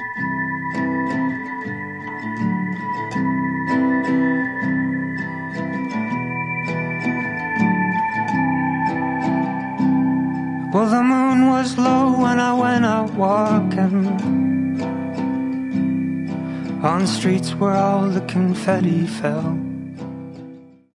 Well, the moon was low when I went out walking on streets where all the confetti fell.